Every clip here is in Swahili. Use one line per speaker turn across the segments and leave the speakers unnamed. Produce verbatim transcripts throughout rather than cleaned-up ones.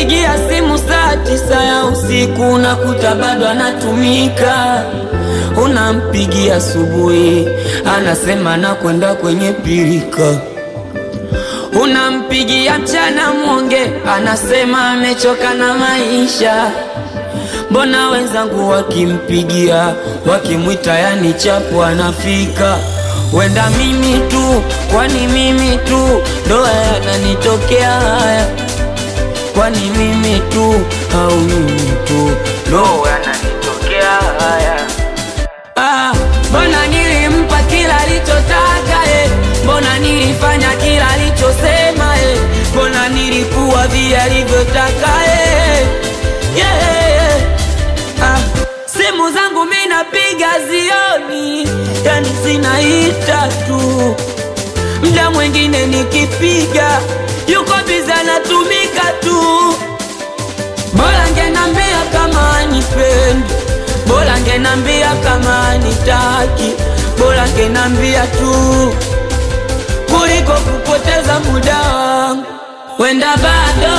Ukimpigia simu saa tisa ya usiku unakuta bado anatumika. Unampigia asubuhi anasema nakwenda kwenye pirika. Unampigia mchana mwonge anasema amechoka na maisha. Mbona wenzangu wakimpigia wakimwita yani chapu anafika. Wenda mimi tu, kwani mimi tu ndo yananitokea haya? Kwani mimi tu au mimi tu ndo yananitokea haya? Ah, mbona nilimpa kila alichotaka eh? Mbona nilifanya kila alichosema eh? Mbona nilikuwa vile alivyotaka eh? Yeah. Ah, simu zangu mimi napiga zioni, yani zinaita tu. Mda mwingine nikipiga yuko biza anatumika tu. Bora ngenambia kama anipendi, bora ngenambia kama anitaki, bora ngenambia tu kuliko kupoteza muda wangu. Wenda bado,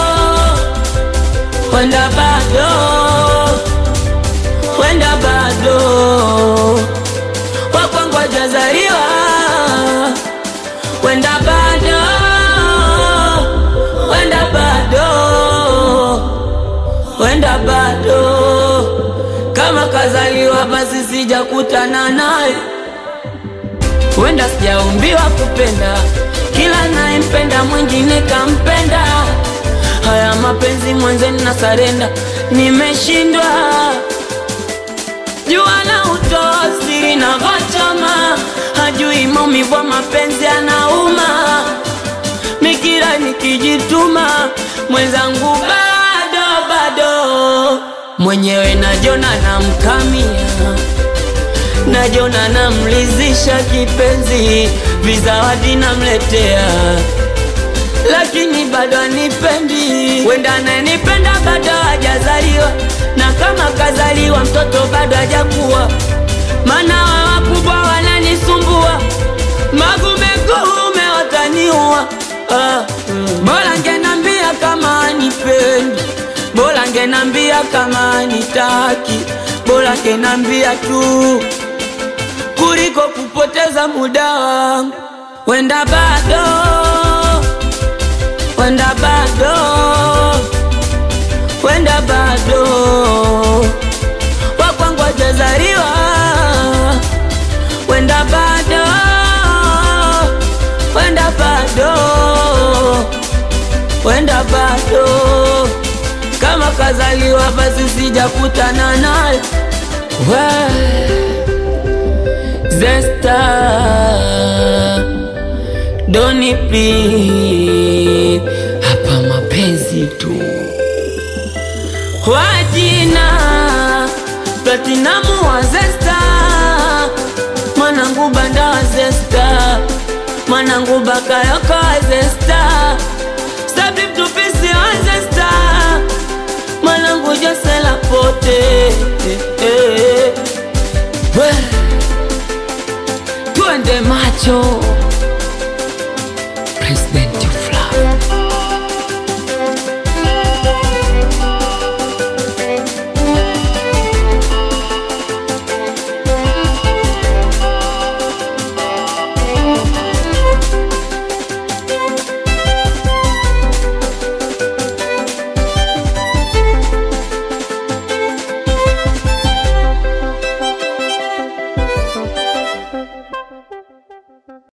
wenda bado, wenda bado wakwangu hajazaliwa. Wenda bado, wenda bado, wenda bado kama kazaliwa basi sijakutana naye. Wenda sijaumbiwa kupenda, kila nayempenda mwingine kampenda. Haya mapenzi mwenzeni na sarenda, nimeshindwa. Jua la utosi na vachama, hajui maumivu wa mapenzi anauma. Mikira nikijituma, mwenzangu bado bado. Mwenyewe najona na mkamia, najona na mlizisha kipenzi, vizawadi namletea, lakini bado anipendi. Wenda ananipenda bado hajazaliwa, na kama kazaliwa mtoto bado hajakuwa. Maana wa wakubwa wananisumbua, magume kuume wataniua. Ah, mm. Bora ngenambia kama anipendi, bora ngenambia kama anitaki, bora ngenambia tu kuliko kupoteza muda wangu. Wenda bado, wenda bado, wenda bado wakwangu hajazaliwa. Wenda bado, wenda bado, wenda bado kama kazaliwa basi sijakutana naye. Zesta Doni please, hapa mapenzi tu. Wajina Platinamu wa Zesta, mwanangu banda wa Zesta, mwanangu bakayoko wa Zesta, Stabib tupisi wa Zesta, mwanangu Jose la pote eh, eh. Tuende macho.